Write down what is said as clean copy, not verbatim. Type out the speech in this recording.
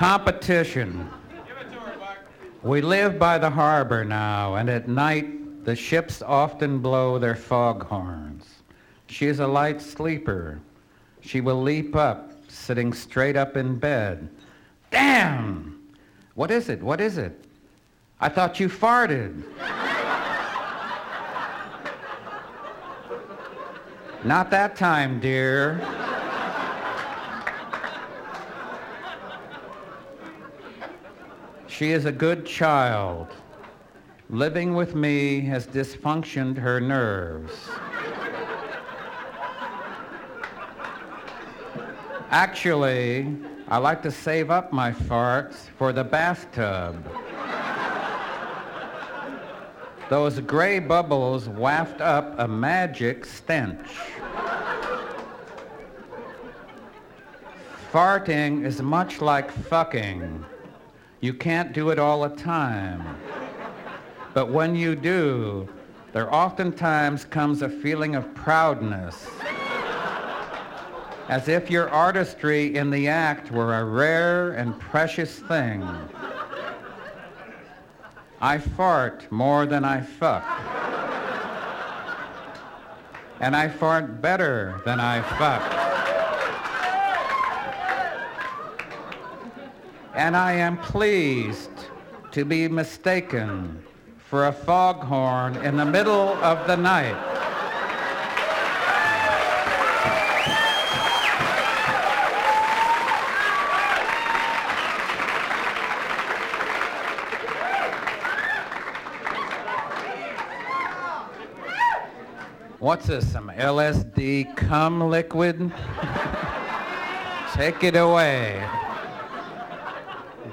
Competition. We live by the harbor now, and at night the ships often blow their foghorns. She is a light sleeper. She will leap up, sitting straight up in bed. Damn! What is it? What is it? I thought you farted. Not that time, dear. She is a good child. Living with me has dysfunctioned her nerves. Actually, I like to save up my farts for the bathtub. Those gray bubbles waft up a magic stench. Farting is much like fucking. You can't do it all the time. But when you do, there oftentimes comes a feeling of proudness, as if your artistry in the act were a rare and precious thing. I fart more than I fuck. And I fart better than I fuck. And I am pleased to be mistaken for a foghorn in the middle of the night. What's this, some LSD cum liquid? Take it away.